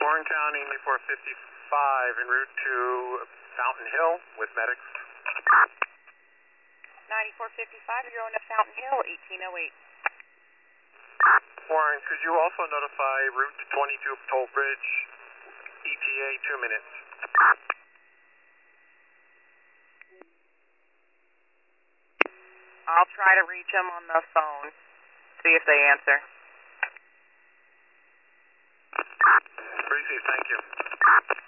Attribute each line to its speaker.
Speaker 1: Warren County 9455 en route to Fountain Hill with medics.
Speaker 2: 9455, you're on to Fountain Hill, 1808.
Speaker 1: Warren, could you also notify route to 22 Toll Bridge, ETA 2 minutes?
Speaker 2: I'll try to reach them on the phone, see if they answer.
Speaker 1: Receive, thank you.